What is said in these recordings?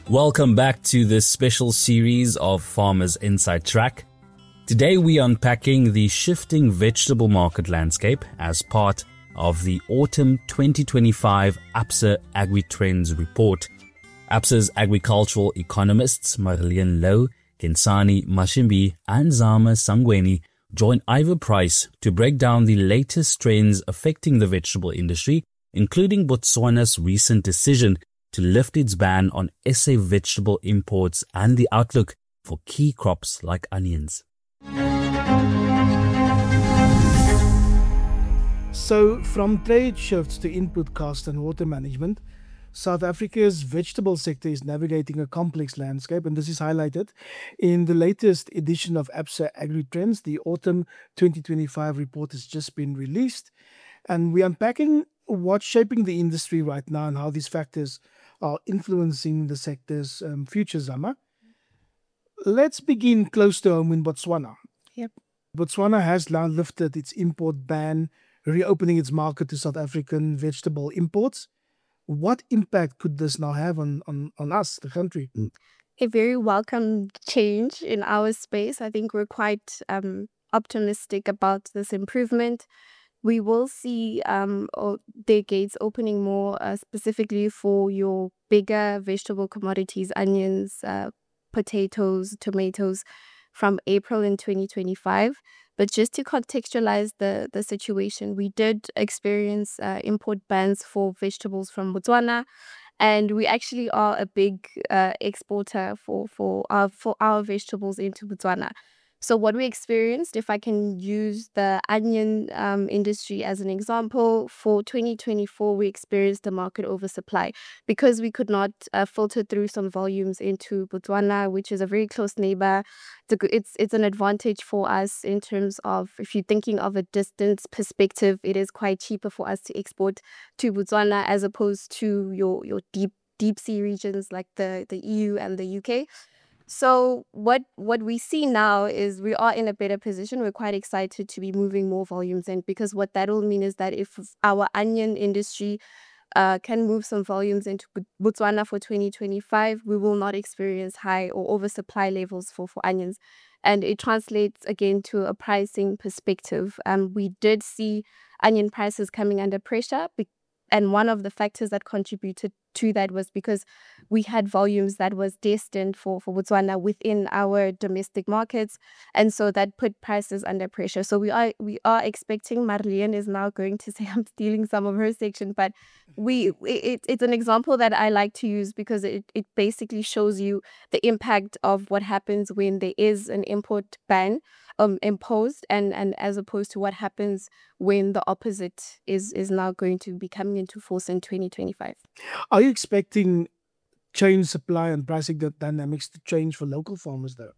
Welcome back to this special series of Farmers Inside Track. Today we are unpacking the shifting vegetable market landscape as part of the Autumn 2025 ABSA Agri-Trends report. ABSA's agricultural economists Marlene Louw, Kensani Mashimbi and Zama Sangweni join Ivor Price to break down the latest trends affecting the vegetable industry, including Botswana's recent decision to lift its ban on SA vegetable imports and the outlook for key crops like onions. So, from trade shifts to input cost and water management, South Africa's vegetable sector is navigating a complex landscape, and this is highlighted in the latest edition of ABSA Agri-Trends. The Autumn 2025 report has just been released, and we're unpacking what's shaping the industry right now and how these factors are influencing the sector's future, Zama. Let's begin close to home in Botswana. Yep. Botswana has now lifted its import ban, reopening its market to South African vegetable imports. What impact could this now have on us, the country? A very welcome change in our space. I think we're quite optimistic about this improvement. We will see their gates opening more specifically for your bigger vegetable commodities, onions, potatoes, tomatoes from April in 2025. But just to contextualize the situation, we did experience import bans for vegetables from Botswana, and we actually are a big exporter for our vegetables into Botswana. So what we experienced, if I can use the onion industry as an example, for 2024, we experienced a market oversupply because we could not filter through some volumes into Botswana, which is a very close neighbor. It's an advantage for us in terms of, if you're thinking of a distance perspective, it is quite cheaper for us to export to Botswana as opposed to your deep sea regions like the EU and the UK. So what we see now is we are in a better position. We're quite excited to be moving more volumes in, because what that will mean is that if our onion industry can move some volumes into Botswana for 2025, we will not experience high or oversupply levels for onions. And it translates again to a pricing perspective. We did see onion prices coming under pressure, and one of the factors that contributed to that was because we had volumes that was destined for Botswana within our domestic markets, and so that put prices under pressure. So we are expecting, Marlene is now going to say I'm stealing some of her section, but it's an example that I like to use because it basically shows you the impact of what happens when there is an import ban imposed, and as opposed to what happens when the opposite is now going to be coming into force in 2025. Are you expecting change supply and pricing dynamics to change for local farmers though?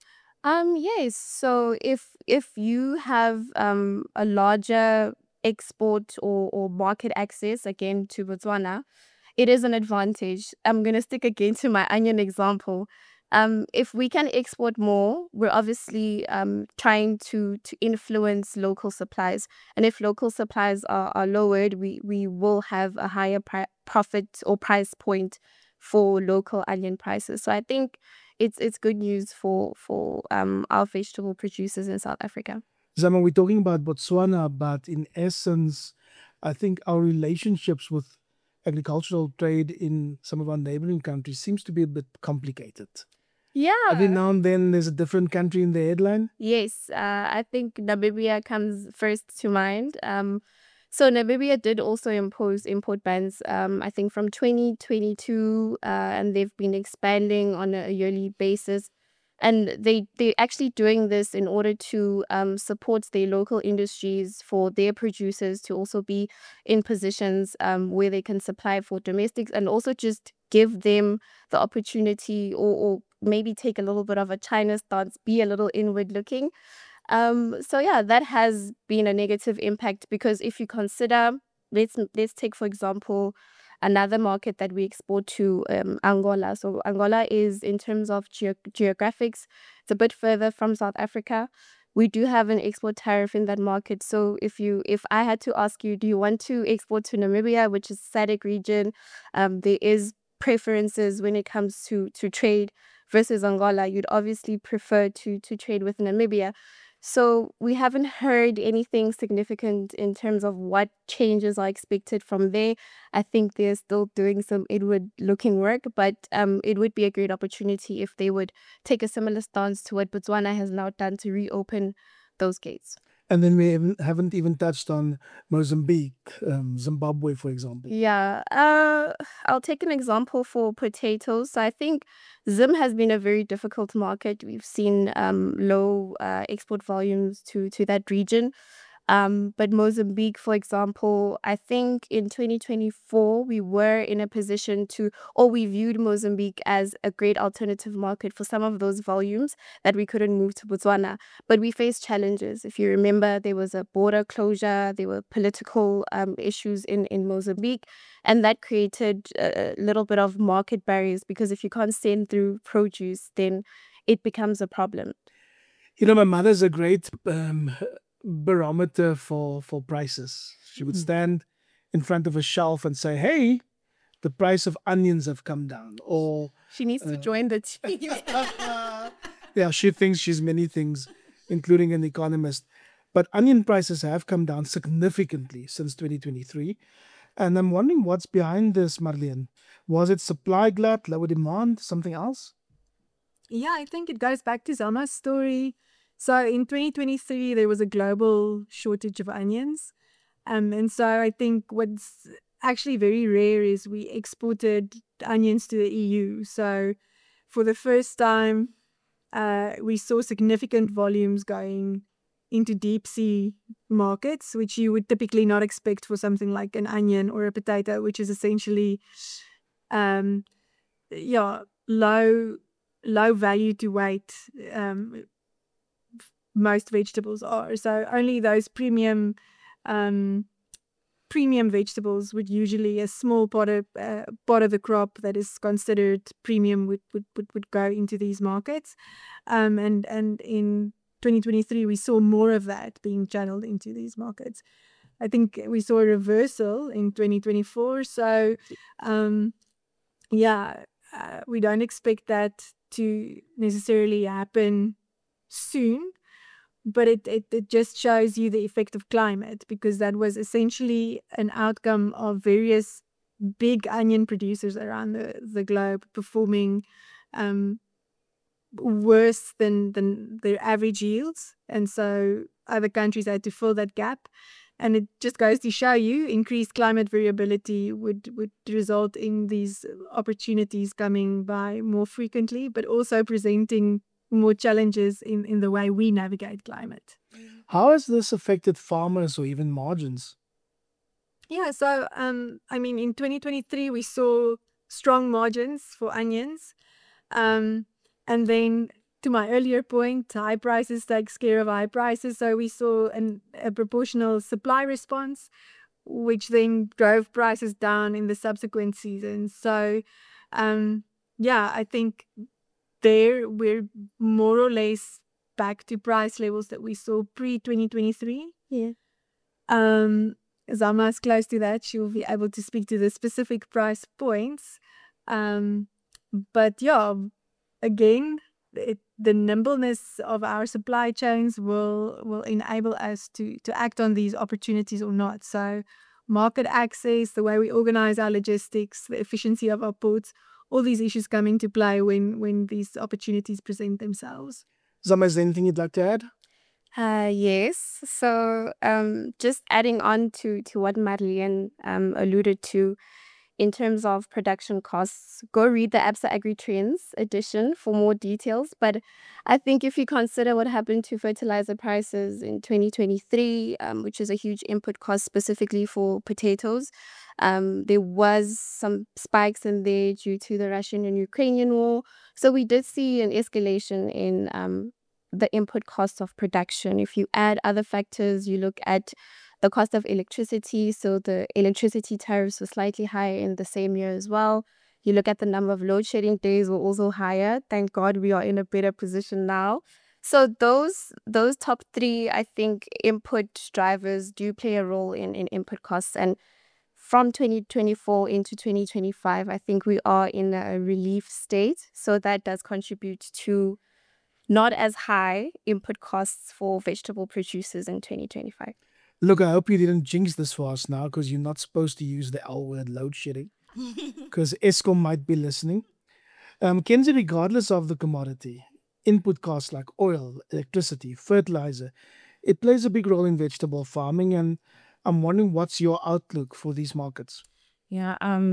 Yes. So if you have a larger export or market access again to Botswana, it is an advantage. I'm gonna stick again to my onion example. If we can export more, we're obviously trying to influence local supplies. And if local supplies are lowered, we will have a higher profit or price point for local onion prices. So I think it's good news for our vegetable producers in South Africa. Zama, we're talking about Botswana, but in essence, I think our relationships with agricultural trade in some of our neighboring countries seems to be a bit complicated. Yeah. Every now and then there's a different country in the headline. Yes, I think Namibia comes first to mind. So Namibia did also impose import bans, I think from 2022, and they've been expanding on a yearly basis. And they're actually doing this in order to support their local industries, for their producers to also be in positions where they can supply for domestics, and also just give them the opportunity or maybe take a little bit of a China stance, be a little inward looking. So yeah, that has been a negative impact, because if you consider, let's take for example another market that we export to, Angola. So Angola is, in terms of geographics, it's a bit further from South Africa. We do have an export tariff in that market. So if I had to ask you, do you want to export to Namibia, which is SADC region? There is preferences when it comes to trade versus Angola, you'd obviously prefer to trade with Namibia. So we haven't heard anything significant in terms of what changes are expected from there. I think they're still doing some inward-looking work, but it would be a great opportunity if they would take a similar stance to what Botswana has now done to reopen those gates. And then we haven't even touched on Mozambique, Zimbabwe, for example. Yeah, I'll take an example for potatoes. So I think Zim has been a very difficult market. We've seen low export volumes to that region. But Mozambique, for example, I think in 2024, we were in a position we viewed Mozambique as a great alternative market for some of those volumes that we couldn't move to Botswana. But we faced challenges. If you remember, there was a border closure, there were political issues in Mozambique, and that created a little bit of market barriers, because if you can't send through produce, then it becomes a problem. My mother's a great barometer for prices. She would stand in front of a shelf and say, "Hey, the price of onions have come down," or she needs to join the team. Yeah, she thinks she's many things, including an economist. But onion prices have come down significantly since 2023. And I'm wondering what's behind this, Marlene. Was it supply glut, lower demand, something else? Yeah, I think it goes back to Zama's story. So in 2023, there was a global shortage of onions. And so I think what's actually very rare is we exported onions to the EU. So for the first time, we saw significant volumes going into deep sea markets, which you would typically not expect for something like an onion or a potato, which is essentially low value to weight. Most vegetables are. So only those premium vegetables would usually, a small part of the crop that is considered premium would go into these markets. And in 2023, we saw more of that being channeled into these markets. I think we saw a reversal in 2024. So, we don't expect that to necessarily happen soon. But it just shows you the effect of climate, because that was essentially an outcome of various big onion producers around the globe performing worse than their average yields. And so other countries had to fill that gap. And it just goes to show you increased climate variability would result in these opportunities coming by more frequently, but also presenting more challenges in the way we navigate climate. How has this affected farmers or even margins? Yeah, so in 2023 we saw strong margins for onions, and then to my earlier point, high prices takes care of high prices. So we saw a proportional supply response, which then drove prices down in the subsequent seasons. So, I think there we're more or less back to price levels that we saw pre-2023. Yeah. Zama is close to that. She will be able to speak to the specific price points. But yeah, again, the nimbleness of our supply chains will enable us to act on these opportunities or not. So market access, the way we organize our logistics, the efficiency of our ports, all these issues come into play when these opportunities present themselves. Zama, is there anything you'd like to add? Yes. So just adding on to what Marlene alluded to in terms of production costs, go read the Absa Agri Trends edition for more details. But I think if you consider what happened to fertilizer prices in 2023, which is a huge input cost specifically for potatoes, there was some spikes in there due to the Russian and Ukrainian war. So we did see an escalation in the input costs of production. If you add other factors, you look at the cost of electricity. So the electricity tariffs were slightly higher in the same year as well. You look at the number of load shedding days were also higher. Thank God we are in a better position now. So those top three, I think, input drivers do play a role in input costs. And from 2024 into 2025, I think we are in a relief state. So that does contribute to not as high input costs for vegetable producers in 2025. Look, I hope you didn't jinx this for us now, because you're not supposed to use the L word, load shedding, because Eskom might be listening. Kenzie, regardless of the commodity, input costs like oil, electricity, fertilizer, it plays a big role in vegetable farming. And I'm wondering, what's your outlook for these markets? Yeah,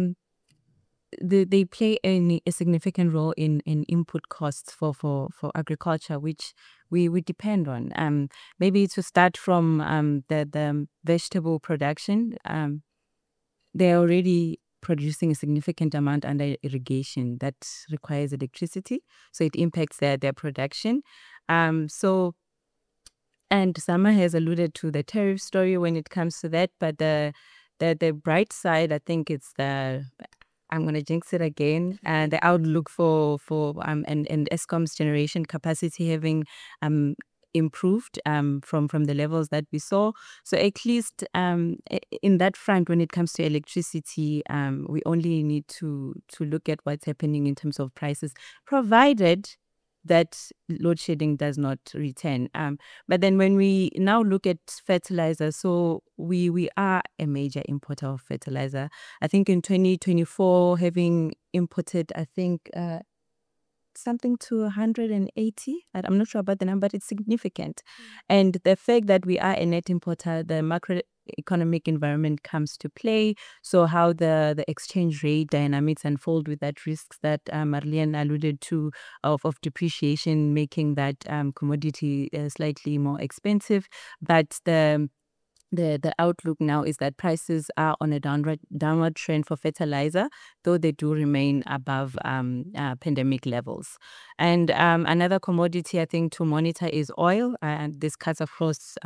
they play a significant role in input costs for agriculture, which we depend on. Maybe to start from the vegetable production, they're already producing a significant amount under irrigation that requires electricity, so it impacts their production. So, and Sama has alluded to the tariff story when it comes to that, but the bright side, I think it's I'm going to jinx it again, and the outlook for and Eskom's generation capacity having improved from the levels that we saw. So at least in that front, when it comes to electricity, we only need to look at what's happening in terms of prices, provided that load shedding does not return. But then when we now look at fertilizer, so we are a major importer of fertilizer. I think in 2024, having imported, I think, something to 180. I'm not sure about the number, but it's significant. And the fact that we are a net importer, the macroeconomic environment comes to play. So how the exchange rate dynamics unfold with that risks that Marlene alluded to of depreciation, making that commodity slightly more expensive. But the outlook now is that prices are on a downward trend for fertilizer, though they do remain above pandemic levels. And another commodity I think to monitor is oil, and this cuts across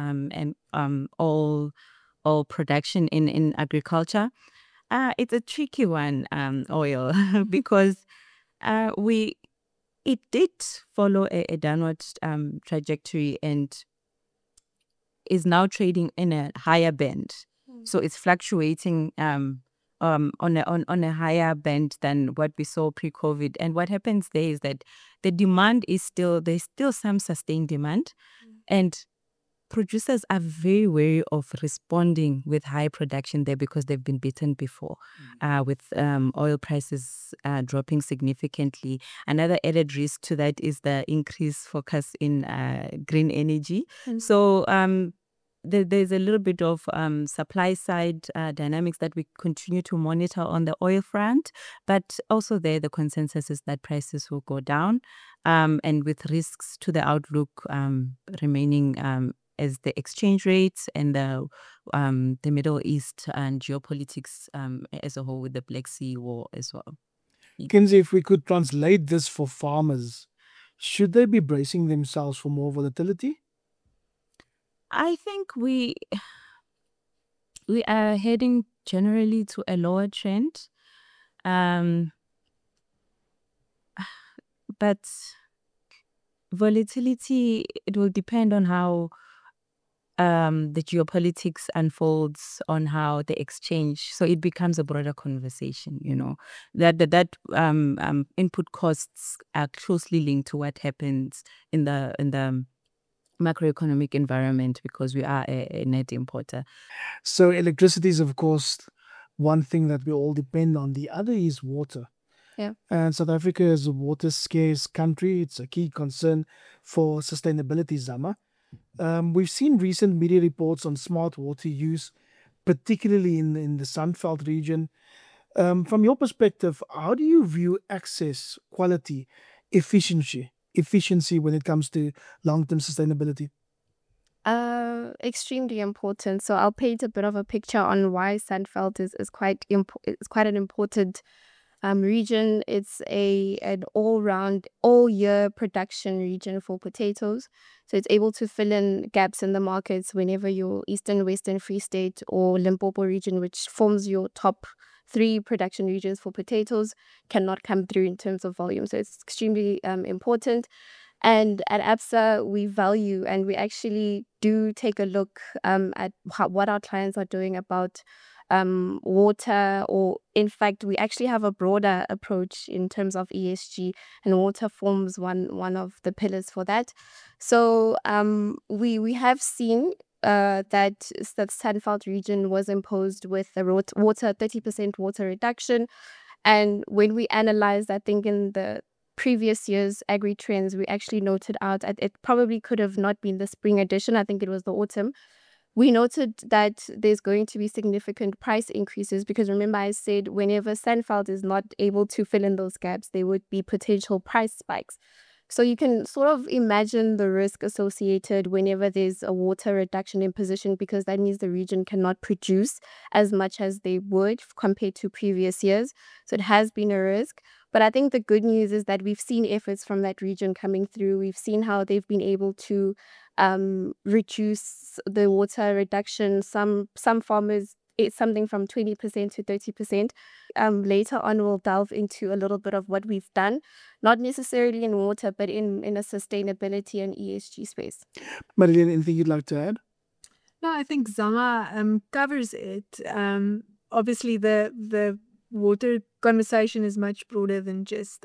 all production in agriculture. It's a tricky one, oil, because it did follow a downward trajectory and is now trading in a higher band. So it's fluctuating on a higher band than what we saw pre-COVID. And what happens there is that the demand is there's still some sustained demand. And producers are very wary of responding with high production there because they've been beaten before with oil prices dropping significantly. Another added risk to that is the increased focus in green energy. So there's a little bit of supply side dynamics that we continue to monitor on the oil front, but also there the consensus is that prices will go down, and with risks to the outlook remaining as the exchange rates and the Middle East and geopolitics as a whole with the Black Sea war as well. Kenzie, if we could translate this for farmers, should they be bracing themselves for more volatility? I think we are heading generally to a lower trend, but volatility, it will depend on how the geopolitics unfolds, on how the exchange. So it becomes a broader conversation, that input costs are closely linked to what happens in the macroeconomic environment, because we are a net importer. So electricity is, of course, one thing that we all depend on. The other is water. Yeah. And South Africa is a water scarce country. It's a key concern for sustainability, Zama. We've seen recent media reports on smart water use, particularly in the Sunveld region. From your perspective, how do you view access, quality, efficiency when it comes to long-term sustainability? Extremely important. So I'll paint a bit of a picture on why Sunveld is quite an important region. It's an all-round, all-year production region for potatoes. So it's able to fill in gaps in the markets whenever your Eastern, Western Free State or Limpopo region, which forms your top 3 production regions for potatoes, cannot come through in terms of volume. So it's extremely important. And at ABSA, we value and we actually do take a look at what our clients are doing about water, or in fact, we actually have a broader approach in terms of ESG, and water forms one of the pillars for that. So we have seen that the Sandveld region was imposed with the 30% water reduction. And when we analyzed, I think in the previous year's agri trends, we actually noted out that it probably could have not been the spring edition. I think it was the autumn. We noted that there's going to be significant price increases because remember I said whenever Sandveld is not able to fill in those gaps, there would be potential price spikes. So you can sort of imagine the risk associated whenever there's a water reduction in position, because that means the region cannot produce as much as they would compared to previous years. So it has been a risk. But I think the good news is that we've seen efforts from that region coming through. We've seen how they've been able to reduce the water reduction. Some farmers, it's something from 20% to 30%. Later on, we'll delve into a little bit of what we've done, not necessarily in water, but in a sustainability and ESG space. Marlene, anything you'd like to add? No, I think Zama covers it. Obviously, the water conversation is much broader than just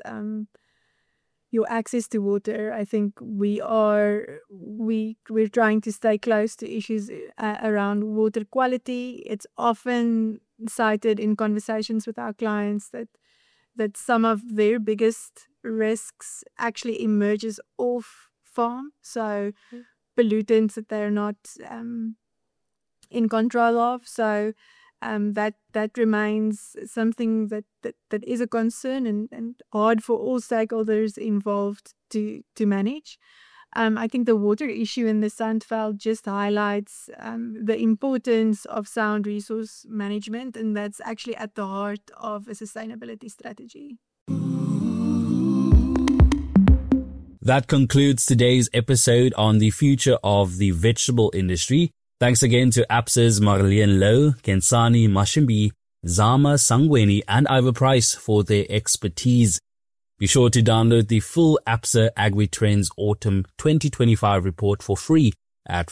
your access to water. I think we're trying to stay close to issues around water quality. It's often cited in conversations with our clients that some of their biggest risks actually emerges off farm. So pollutants that they're not in control of. So that remains something that is a concern and hard for all stakeholders involved to manage. I think the water issue in the Sandveld just highlights the importance of sound resource management, and that's actually at the heart of a sustainability strategy. That concludes today's episode on the future of the vegetable industry. Thanks again to ABSA's Marlene Louw, Kensani Mashimbi, Zama Sangweni, and Ivor Price for their expertise. Be sure to download the full ABSA AgriTrends Autumn 2025 report for free at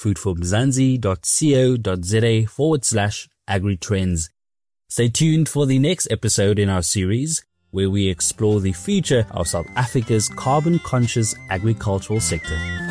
foodformzansi.co.za/agritrends. Stay tuned for the next episode in our series, where we explore the future of South Africa's carbon-conscious agricultural sector.